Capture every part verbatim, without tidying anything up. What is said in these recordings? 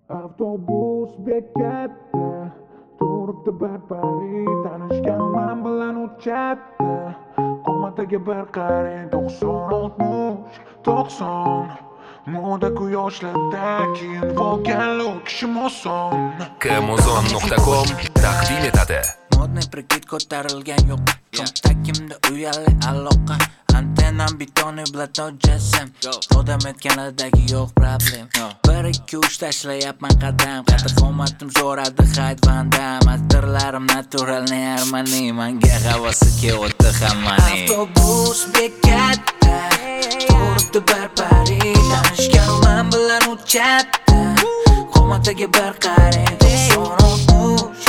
Avtobus bekatda turibdi bir pari, tanishganim men bilan uchatdi. Qo'mataga bir qarang, to'qson oltmish to'qson moda quyoshlarda keyin bo'lgan kishim oson. Kmozon nuqta com taqdim etadi. Modniy prikit ko'tarilgan yo'q. Kontaktimda uyali aloqa. Antennam betoni bilan tojasam. Odam aytganidagi yo'q problem. bir ikki uch tashlayapman qadam. Qadr qomatim so'radi Hayd Van Dam. Astirlarim natural nearmani. Manga havasi kelyapti hammaning. Avtobus bekatda turibdi bir pari, tanishgan men bilan uchatdi. Qomataga bir qarang, to'qson oltmish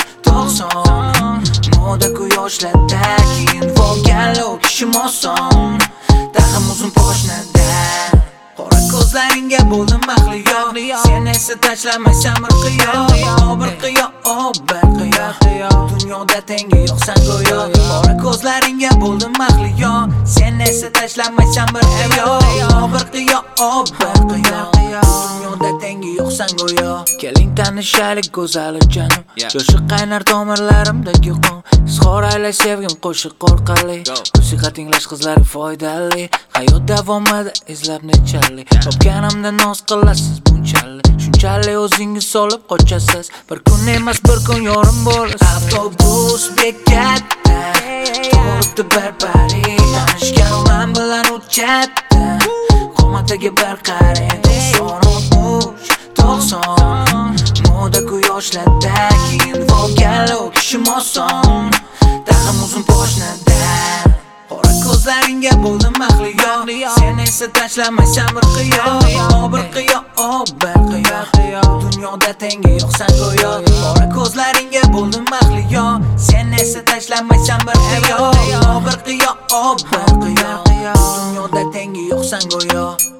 to'qson moda quyoshlarda keyin bo'lgan kishim oson. Daxim uzun poshnada qora ko'zlaringga bo'ldim mahliyo. Sen esa tashlamaysan bir qiyo, bir qiyo, bir qiyo. Dunyoda tengi yo'qsan go'yo. Qora ko'zlaringga bo'ldim mahliyo. Sen esa tashlamaysan bir qiyo, bir qiyo, bir qiyo. Dunyoda tengi yo'qsan go'yo. Keling tanishaylik go'zalijonim. Yoshi qaynar tomirlarimdagi qon. Izhor ayla sevgim qo'shiq orqali. Musiqa tinglash qizlarga foydali. Hayot davomida izlab nechalik. Topganimda noz qilasiz bunchalik. Shunchalik o'zingiz solib qochasiz. Bir kun emas bir kun yorim bo'lasiz. Avtobus bekatda turibdi bir pari, tanishgan men bilan uchatdi. Qomataga bir qarang, to'qson oltmish to'qson moda quyoshlarda keyin bo'lgan kishim oson. Daxim uzun poshnada qora ko'zlaringga bo'ldim mahliyo. Sen esa tashlamaysan bir qiyo, bir qiyo, bir qiyo. Dunyoda tengi yo'qsan go'yo. Qora ko'zlaringga bo'ldim mahliyo. Sen esa tashlamaysan bir qiyo, bir qiyo, bir qiyo. Dunyoda tengi yo'qsan go'yo.